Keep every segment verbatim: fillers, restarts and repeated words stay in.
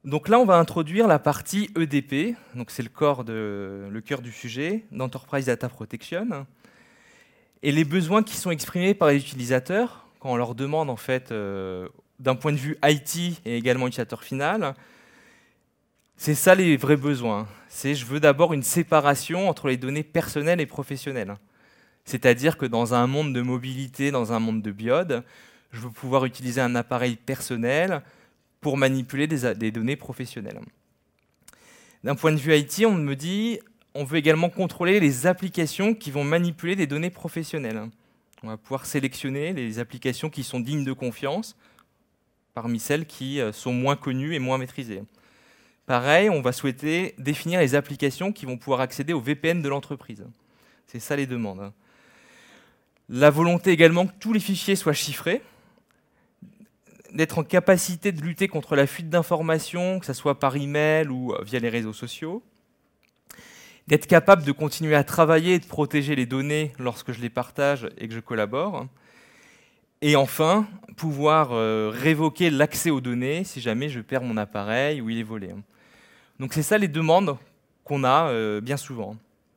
Donc là, on va introduire la partie E D P, donc c'est le, corps de, le cœur du sujet, d'Enterprise Data Protection. Et les besoins qui sont exprimés par les utilisateurs, quand on leur demande, en fait, euh, d'un point de vue I T et également utilisateur final, c'est ça les vrais besoins. C'est je veux d'abord une séparation entre les données personnelles et professionnelles. C'est-à-dire que dans un monde de mobilité, dans un monde de biode, je veux pouvoir utiliser un appareil personnel pour manipuler des, des données professionnelles. D'un point de vue I T, on me dit on veut également contrôler les applications qui vont manipuler des données professionnelles. On va pouvoir sélectionner les applications qui sont dignes de confiance parmi celles qui sont moins connues et moins maîtrisées. Pareil, on va souhaiter définir les applications qui vont pouvoir accéder au V P N de l'entreprise. C'est ça les demandes. La volonté également que tous les fichiers soient chiffrés, d'être en capacité de lutter contre la fuite d'informations, que ce soit par email ou via les réseaux sociaux, d'être capable de continuer à travailler et de protéger les données lorsque je les partage et que je collabore, et enfin, pouvoir euh, révoquer l'accès aux données si jamais je perds mon appareil ou il est volé. Donc c'est ça les demandes qu'on a euh, bien souvent.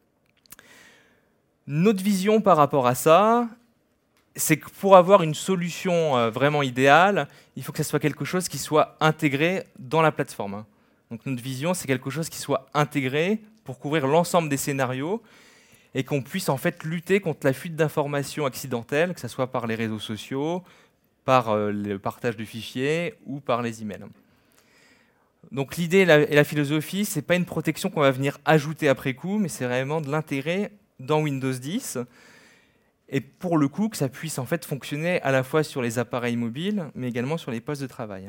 Notre vision par rapport à ça, c'est que pour avoir une solution euh, vraiment idéale, il faut que ce soit quelque chose qui soit intégré dans la plateforme. Donc notre vision, c'est quelque chose qui soit intégré pour couvrir l'ensemble des scénarios et qu'on puisse en fait lutter contre la fuite d'informations accidentelles, que ce soit par les réseaux sociaux, par euh, le partage de fichiers ou par les emails. Donc l'idée et la, et la philosophie, c'est pas une protection qu'on va venir ajouter après coup, mais c'est vraiment de l'intégrer dans Windows dix, et pour le coup que ça puisse en fait fonctionner à la fois sur les appareils mobiles, mais également sur les postes de travail.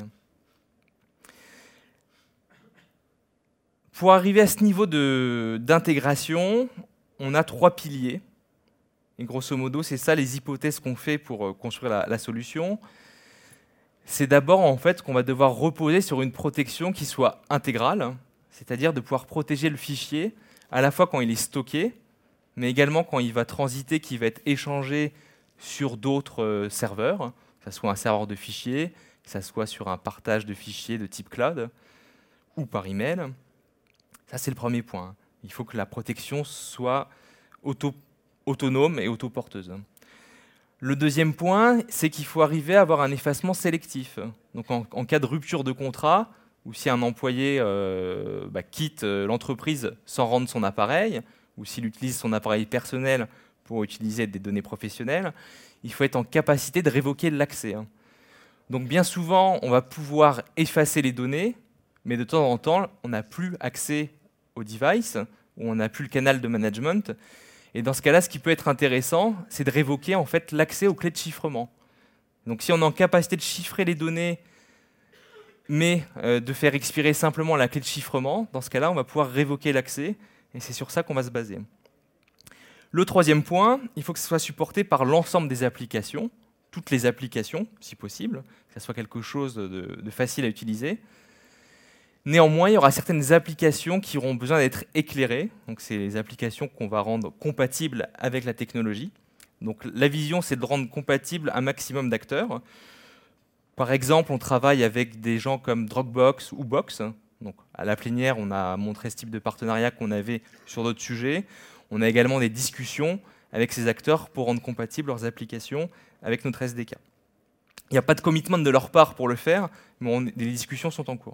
Pour arriver à ce niveau de, d'intégration, on a trois piliers. Et grosso modo, c'est ça les hypothèses qu'on fait pour construire la, la solution. C'est d'abord en fait qu'on va devoir reposer sur une protection qui soit intégrale, c'est-à-dire de pouvoir protéger le fichier à la fois quand il est stocké, mais également quand il va transiter, qui va être échangé sur d'autres euh, serveurs, que ce soit un serveur de fichiers, que ce soit sur un partage de fichiers de type cloud, ou par email. Ça, c'est le premier point. Il faut que la protection soit auto, autonome et autoporteuse. Le deuxième point, c'est qu'il faut arriver à avoir un effacement sélectif. Donc en, en cas de rupture de contrat, ou si un employé euh, bah, quitte euh, l'entreprise sans rendre son appareil, ou s'il utilise son appareil personnel pour utiliser des données professionnelles, il faut être en capacité de révoquer l'accès. Donc bien souvent, on va pouvoir effacer les données, mais de temps en temps, on n'a plus accès au device, ou on n'a plus le canal de management. Et dans ce cas-là, ce qui peut être intéressant, c'est de révoquer en fait, l'accès aux clés de chiffrement. Donc si on est en capacité de chiffrer les données, mais euh, de faire expirer simplement la clé de chiffrement, dans ce cas-là, on va pouvoir révoquer l'accès, et c'est sur ça qu'on va se baser. Le troisième point, il faut que ce soit supporté par l'ensemble des applications, toutes les applications, si possible, que ce soit quelque chose de, de facile à utiliser. Néanmoins, il y aura certaines applications qui auront besoin d'être éclairées. Donc, c'est les applications qu'on va rendre compatibles avec la technologie. Donc, la vision, c'est de rendre compatible un maximum d'acteurs. Par exemple, on travaille avec des gens comme Dropbox ou Box. Donc, à la plénière, on a montré ce type de partenariat qu'on avait sur d'autres sujets. On a également des discussions avec ces acteurs pour rendre compatibles leurs applications avec notre S D K. Il n'y a pas de commitment de leur part pour le faire, mais on, les discussions sont en cours.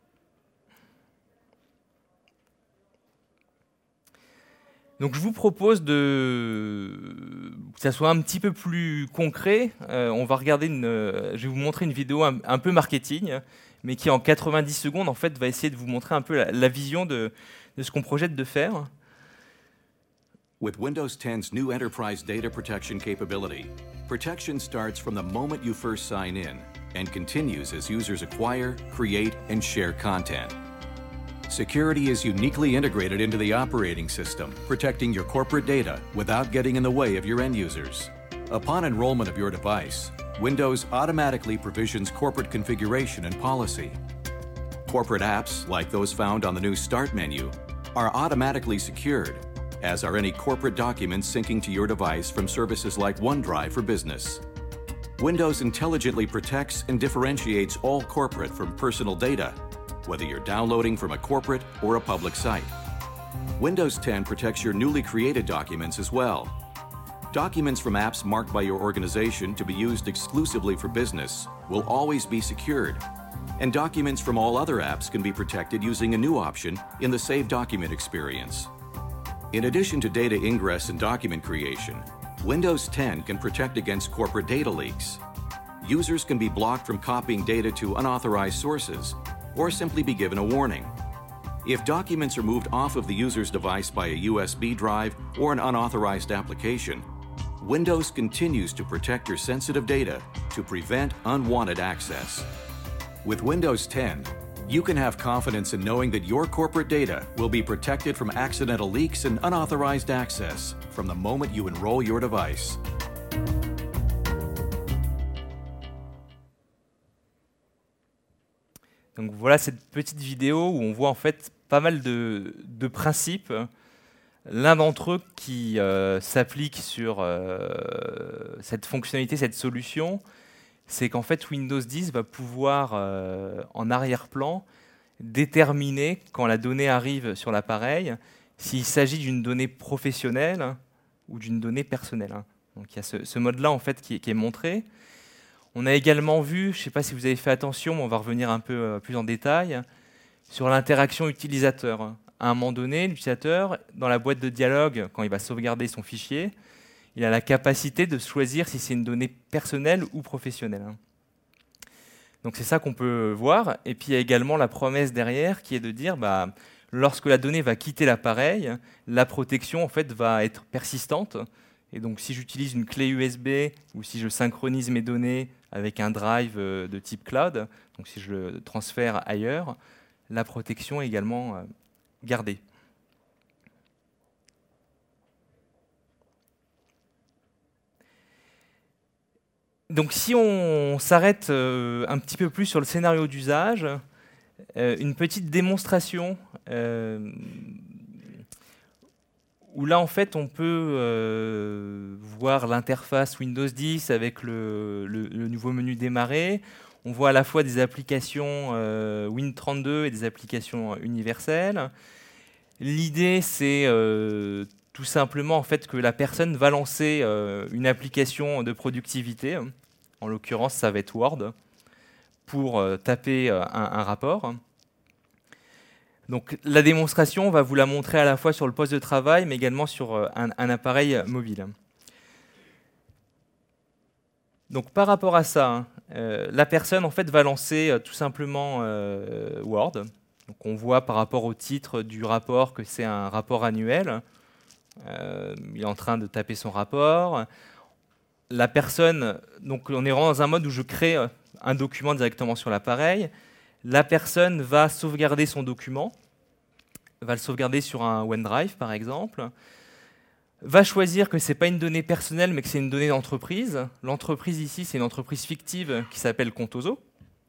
Donc je vous propose de que ça soit un petit peu plus concret. Euh, on va regarder une, euh, je vais vous montrer une vidéo un, un peu marketing, mais qui en quatre-vingt-dix secondes en fait va essayer de vous montrer un peu la, la vision de, de ce qu'on projette de faire. With Windows ten's new enterprise data protection capability, protection starts from the moment you first sign in and continues as users acquire, create, and share content. Security is uniquely integrated into the operating system, protecting your corporate data without getting in the way of your end users. Upon enrollment of your device, Windows automatically provisions corporate configuration and policy. Corporate apps, like those found on the new Start menu, are automatically secured, as are any corporate documents syncing to your device from services like OneDrive for Business. Windows intelligently protects and differentiates all corporate from personal data, whether you're downloading from a corporate or a public site. Windows ten protects your newly created documents as well. Documents from apps marked by your organization to be used exclusively for business will always be secured, and documents from all other apps can be protected using a new option in the Save Document experience. In addition to data ingress and document creation, Windows ten can protect against corporate data leaks. Users can be blocked from copying data to unauthorized sources, or simply be given a warning. If documents are moved off of the user's device by a U S B drive or an unauthorized application, Windows continues to protect your sensitive data to prevent unwanted access. With Windows ten, you can have confidence in knowing that your corporate data will be protected from accidental leaks and unauthorized access from the moment you enroll your device. Donc voilà cette petite vidéo où on voit en fait pas mal de, de principes. L'un d'entre eux qui euh, s'applique sur euh, cette fonctionnalité, cette solution, c'est qu'en fait Windows dix va pouvoir euh, en arrière-plan déterminer quand la donnée arrive sur l'appareil s'il s'agit d'une donnée professionnelle ou d'une donnée personnelle. Donc il y a ce, ce mode-là en fait qui est, qui est montré. On a également vu, je ne sais pas si vous avez fait attention, mais on va revenir un peu euh, plus en détail, sur l'interaction utilisateur. À un moment donné, l'utilisateur, dans la boîte de dialogue, quand il va sauvegarder son fichier, il a la capacité de choisir si c'est une donnée personnelle ou professionnelle. Donc c'est ça qu'on peut voir. Et puis il y a également la promesse derrière qui est de dire, bah, lorsque la donnée va quitter l'appareil, la protection en fait, va être persistante. Et donc si j'utilise une clé U S B ou si je synchronise mes données avec un drive de type cloud, donc si je le transfère ailleurs, la protection est également gardée. Donc si on s'arrête euh, un petit peu plus sur le scénario d'usage, euh, une petite démonstration euh, où là en fait on peut euh, voir l'interface Windows dix avec le, le, le nouveau menu démarrer. On voit à la fois des applications euh, Win trente-deux et des applications universelles. L'idée c'est euh, tout simplement en fait que la personne va lancer euh, une application de productivité, en l'occurrence ça va être Word, pour euh, taper euh, un, un rapport. Donc la démonstration, on va vous la montrer à la fois sur le poste de travail, mais également sur euh, un, un appareil mobile. Donc par rapport à ça, hein, euh, la personne en fait va lancer euh, tout simplement euh, Word. Donc on voit par rapport au titre du rapport que c'est un rapport annuel. Euh, il est en train de taper son rapport. La personne, donc on est vraiment dans un mode où je crée un document directement sur l'appareil. La personne va sauvegarder son document, va le sauvegarder sur un OneDrive par exemple, va choisir que ce n'est pas une donnée personnelle mais que c'est une donnée d'entreprise. L'entreprise ici, c'est une entreprise fictive qui s'appelle Contoso.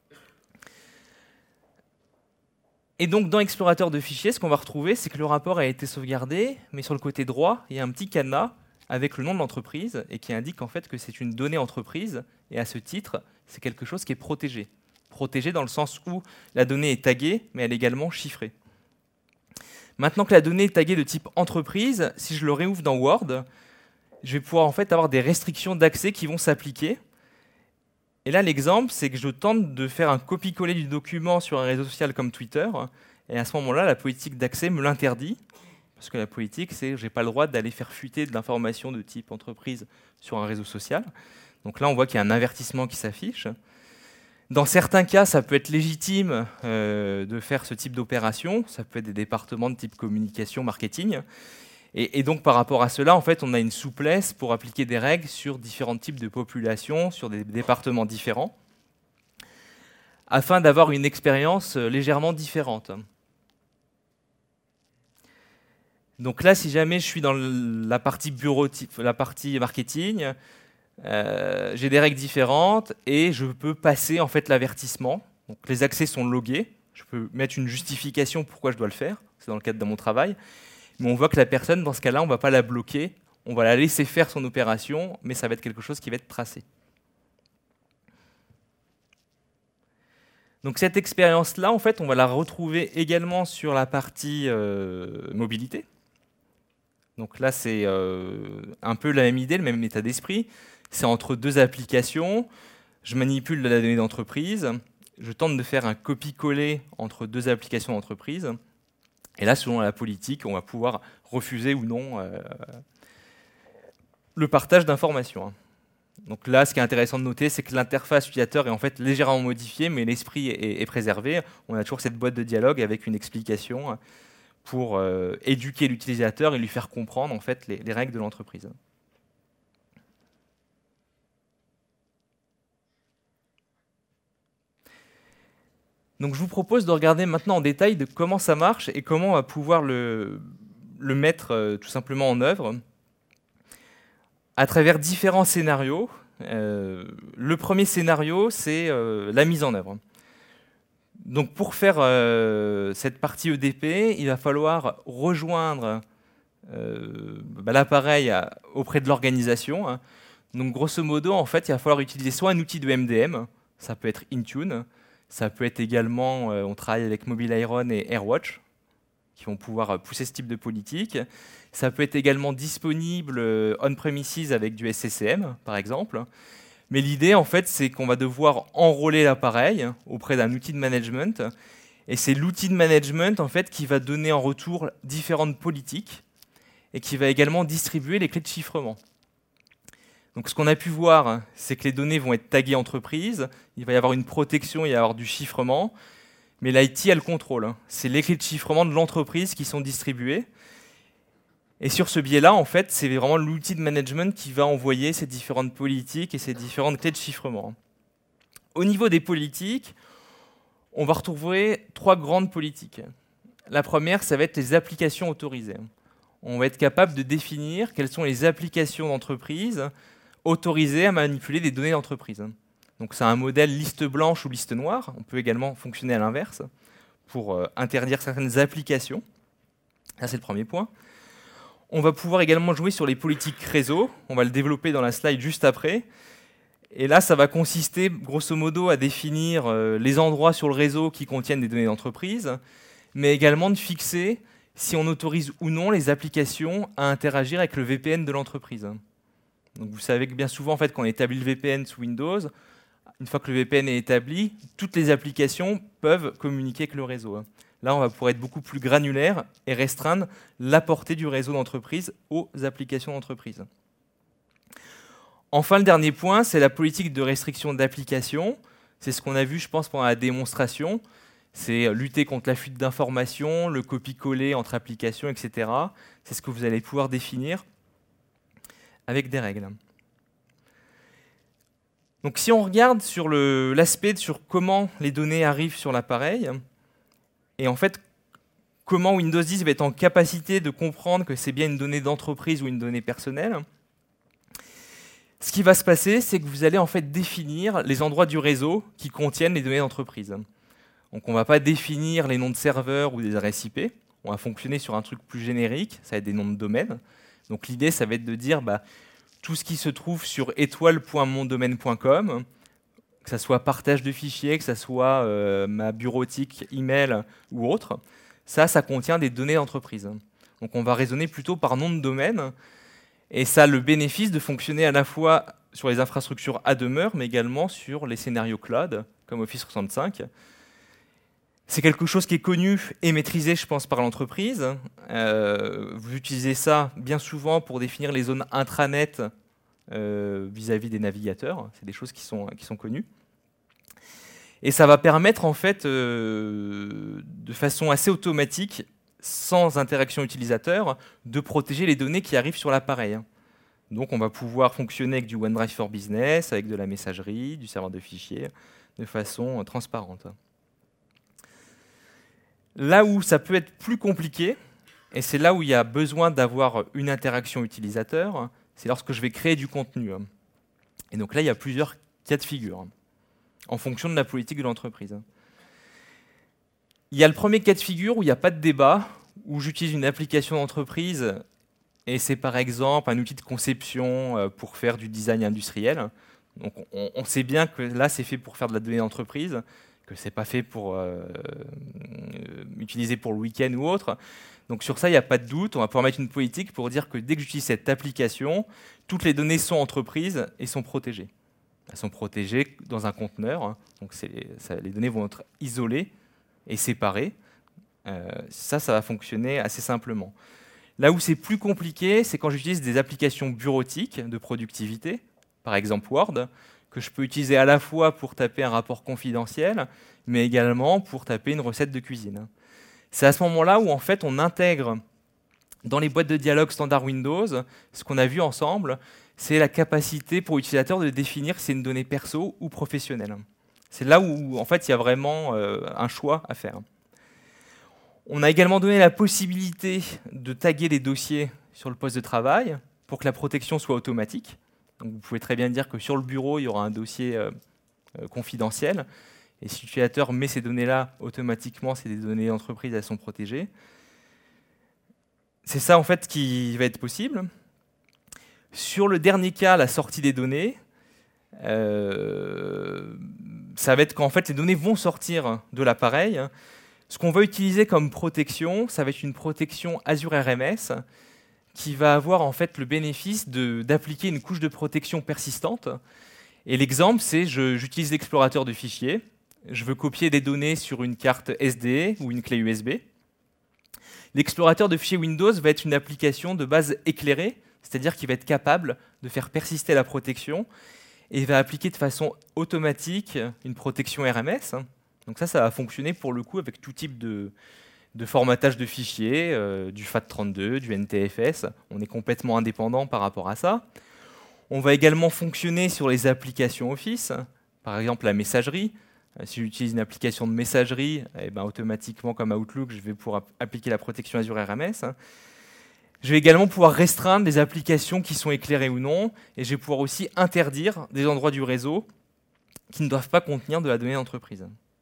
Et donc, dans l'explorateur de fichiers, ce qu'on va retrouver, c'est que le rapport a été sauvegardé, mais sur le côté droit, il y a un petit cadenas avec le nom de l'entreprise et qui indique en fait que c'est une donnée entreprise. Et à ce titre, c'est quelque chose qui est protégé. Protégé dans le sens où la donnée est taguée, mais elle est également chiffrée. Maintenant que la donnée est taguée de type entreprise, si je le réouvre dans Word, je vais pouvoir en fait avoir des restrictions d'accès qui vont s'appliquer. Et là, l'exemple, c'est que je tente de faire un copier-coller du document sur un réseau social comme Twitter, et à ce moment-là, la politique d'accès me l'interdit, parce que la politique, c'est que je n'ai pas le droit d'aller faire fuiter de l'information de type entreprise sur un réseau social. Donc là, on voit qu'il y a un avertissement qui s'affiche. Dans certains cas, ça peut être légitime euh, de faire ce type d'opération. Ça peut être des départements de type communication, marketing. Et, et donc, par rapport à cela, en fait, on a une souplesse pour appliquer des règles sur différents types de populations, sur des départements différents, afin d'avoir une expérience légèrement différente. Donc là, si jamais je suis dans la partie bureautique, la partie marketing, euh, j'ai des règles différentes et je peux passer en fait l'avertissement. Donc les accès sont logués. Je peux mettre une justification pourquoi je dois le faire. C'est dans le cadre de mon travail. Mais on voit que la personne, dans ce cas-là, on ne va pas la bloquer. On va la laisser faire son opération, mais ça va être quelque chose qui va être tracé. Donc cette expérience-là, en fait, on va la retrouver également sur la partie euh, mobilité. Donc là, c'est euh, un peu la même idée, le même état d'esprit. C'est entre deux applications. Je manipule de la donnée d'entreprise. Je tente de faire un copier-coller entre deux applications d'entreprise. Et là, selon la politique, on va pouvoir refuser ou non euh, le partage d'informations. Donc là, ce qui est intéressant de noter, c'est que l'interface utilisateur est en fait légèrement modifiée, mais l'esprit est, est préservé. On a toujours cette boîte de dialogue avec une explication pour euh, éduquer l'utilisateur et lui faire comprendre en fait les, les règles de l'entreprise. Donc je vous propose de regarder maintenant en détail de comment ça marche et comment on va pouvoir le, le mettre euh, tout simplement en œuvre à travers différents scénarios. Euh, le premier scénario, c'est euh, la mise en œuvre. Donc pour faire euh, cette partie E D P, il va falloir rejoindre euh, bah, l'appareil auprès de l'organisation. Hein. Donc grosso modo, en fait, il va falloir utiliser soit un outil de M D M, ça peut être Intune, ça peut être également, euh, on travaille avec MobileIron et AirWatch, qui vont pouvoir pousser ce type de politique. Ça peut être également disponible euh, on-premises avec du S C C M, par exemple. Mais l'idée, en fait, c'est qu'on va devoir enrôler l'appareil auprès d'un outil de management. Et c'est l'outil de management, en fait, qui va donner en retour différentes politiques et qui va également distribuer les clés de chiffrement. Donc ce qu'on a pu voir, c'est que les données vont être taguées entreprise, il va y avoir une protection, il va y avoir du chiffrement, mais l'I T a le contrôle. C'est les clés de chiffrement de l'entreprise qui sont distribuées. Et sur ce biais-là, en fait, c'est vraiment l'outil de management qui va envoyer ces différentes politiques et ces différentes clés de chiffrement. Au niveau des politiques, on va retrouver trois grandes politiques. La première, ça va être les applications autorisées. On va être capable de définir quelles sont les applications d'entreprise autorisées à manipuler des données d'entreprise. Donc c'est un modèle liste blanche ou liste noire. On peut également fonctionner à l'inverse pour euh, interdire certaines applications. Ça, c'est le premier point. On va pouvoir également jouer sur les politiques réseau. On va le développer dans la slide juste après. Et là, ça va consister, grosso modo, à définir euh, les endroits sur le réseau qui contiennent des données d'entreprise, mais également de fixer si on autorise ou non les applications à interagir avec le V P N de l'entreprise. Donc vous savez que bien souvent, en fait, quand on établit le V P N sous Windows, une fois que le V P N est établi, toutes les applications peuvent communiquer avec le réseau. Là, on va pouvoir être beaucoup plus granulaire et restreindre la portée du réseau d'entreprise aux applications d'entreprise. Enfin, le dernier point, c'est la politique de restriction d'applications. C'est ce qu'on a vu, je pense, pendant la démonstration. C'est lutter contre la fuite d'informations, le copier-coller entre applications, et cetera. C'est ce que vous allez pouvoir définir avec des règles. Donc, si on regarde sur le, l'aspect sur comment les données arrivent sur l'appareil, et en fait, comment Windows dix va être en capacité de comprendre que c'est bien une donnée d'entreprise ou une donnée personnelle, ce qui va se passer, c'est que vous allez en fait définir les endroits du réseau qui contiennent les données d'entreprise. Donc on ne va pas définir les noms de serveurs ou des adresses I P, on va fonctionner sur un truc plus générique, ça va être des noms de domaine. Donc l'idée, ça va être de dire bah, tout ce qui se trouve sur étoile point mon domaine point com, que ce soit partage de fichiers, que ce soit euh, ma bureautique, email ou autre, ça, ça contient des données d'entreprise. Donc on va raisonner plutôt par nom de domaine, et ça a le bénéfice de fonctionner à la fois sur les infrastructures à demeure, mais également sur les scénarios cloud, comme Office soixante-cinq. C'est quelque chose qui est connu et maîtrisé, je pense, par l'entreprise. Euh, vous utilisez ça bien souvent pour définir les zones intranet euh, vis-à-vis des navigateurs. C'est des choses qui sont, qui sont connues. Et ça va permettre, en fait, euh, de façon assez automatique, sans interaction utilisateur, de protéger les données qui arrivent sur l'appareil. Donc on va pouvoir fonctionner avec du OneDrive for Business, avec de la messagerie, du serveur de fichiers, de façon transparente. Là où ça peut être plus compliqué, et c'est là où il y a besoin d'avoir une interaction utilisateur, c'est lorsque je vais créer du contenu. Et donc là, il y a plusieurs cas de figure, en fonction de la politique de l'entreprise. Il y a le premier cas de figure où il n'y a pas de débat, où j'utilise une application d'entreprise, et c'est par exemple un outil de conception pour faire du design industriel. Donc on, on sait bien que là, c'est fait pour faire de la donnée d'entreprise, que ce n'est pas fait pour euh, euh, utiliser pour le week-end ou autre. Donc sur ça, il n'y a pas de doute. On va pouvoir mettre une politique pour dire que dès que j'utilise cette application, toutes les données sont entreprises et sont protégées. Elles sont protégées dans un conteneur. Donc ça, les données vont être isolées et séparées. Euh, ça, ça va fonctionner assez simplement. Là où c'est plus compliqué, c'est quand j'utilise des applications bureautiques de productivité, par exemple Word, que je peux utiliser à la fois pour taper un rapport confidentiel, mais également pour taper une recette de cuisine. C'est à ce moment-là où en fait on intègre dans les boîtes de dialogue standard Windows, ce qu'on a vu ensemble, c'est la capacité pour l'utilisateur de définir si c'est une donnée perso ou professionnelle. C'est là où en fait il y a vraiment euh, un choix à faire. On a également donné la possibilité de taguer les dossiers sur le poste de travail pour que la protection soit automatique. Donc vous pouvez très bien dire que sur le bureau, il y aura un dossier euh, euh, confidentiel. Et si l'utilisateur met ces données-là, automatiquement, c'est des données d'entreprise, elles sont protégées. C'est ça, en fait, qui va être possible. Sur le dernier cas, la sortie des données, euh, ça va être qu'en fait, les données vont sortir de l'appareil. Ce qu'on va utiliser comme protection, ça va être une protection Azure R M S qui va avoir en fait le bénéfice d'appliquer une couche de protection persistante. Et l'exemple, c'est que j'utilise l'explorateur de fichiers, je veux copier des données sur une carte S D ou une clé U S B. L'explorateur de fichiers Windows va être une application de base éclairée, c'est-à-dire qu'il va être capable de faire persister la protection et va appliquer de façon automatique une protection R M S. Donc ça, ça va fonctionner pour le coup avec tout type de, de formatage de fichiers, euh, du FAT trente-deux, du N T F S. On est complètement indépendant par rapport à ça. On va également fonctionner sur les applications Office, par exemple la messagerie. Euh, si j'utilise une application de messagerie, eh ben, automatiquement comme Outlook, je vais pouvoir appliquer la protection Azure R M S. Je vais également pouvoir restreindre les applications qui sont éclairées ou non, et je vais pouvoir aussi interdire des endroits du réseau qui ne doivent pas contenir de la donnée d'entreprise.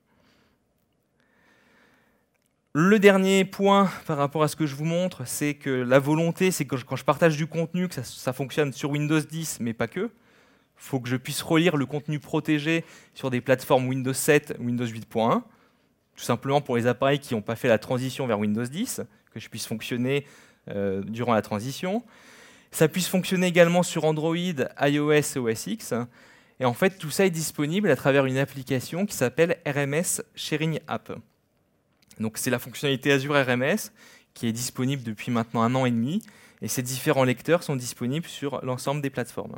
Le dernier point par rapport à ce que je vous montre, c'est que la volonté, c'est que quand je partage du contenu, que ça, ça fonctionne sur Windows dix, mais pas que. Il faut que je puisse relire le contenu protégé sur des plateformes Windows sept, Windows huit point un, tout simplement pour les appareils qui n'ont pas fait la transition vers Windows dix, que je puisse fonctionner euh, durant la transition. Ça puisse fonctionner également sur Android, iOS et O S X. Et en fait, tout ça est disponible à travers une application qui s'appelle R M S Sharing App. Donc c'est la fonctionnalité Azure R M S qui est disponible depuis maintenant un an et demi, et ces différents lecteurs sont disponibles sur l'ensemble des plateformes.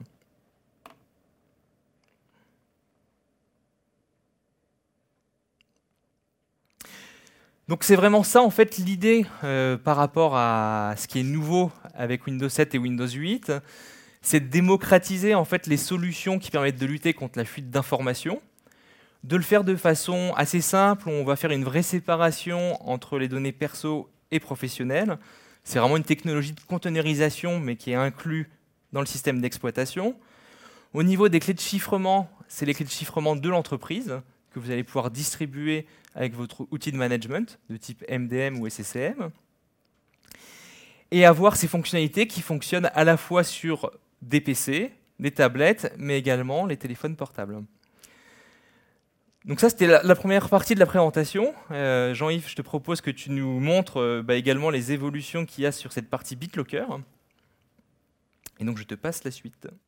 Donc c'est vraiment ça en fait l'idée euh, par rapport à ce qui est nouveau avec Windows sept et Windows huit, c'est de démocratiser en fait les solutions qui permettent de lutter contre la fuite d'informations. De le faire de façon assez simple, on va faire une vraie séparation entre les données perso et professionnelles. C'est vraiment une technologie de conteneurisation, mais qui est inclue dans le système d'exploitation. Au niveau des clés de chiffrement, c'est les clés de chiffrement de l'entreprise que vous allez pouvoir distribuer avec votre outil de management de type M D M ou S C C M. Et avoir ces fonctionnalités qui fonctionnent à la fois sur des P C, des tablettes, mais également les téléphones portables. Donc ça, c'était la, la première partie de la présentation. Euh, Jean-Yves, je te propose que tu nous montres euh, bah, également les évolutions qu'il y a sur cette partie BitLocker. Et donc, je te passe la suite.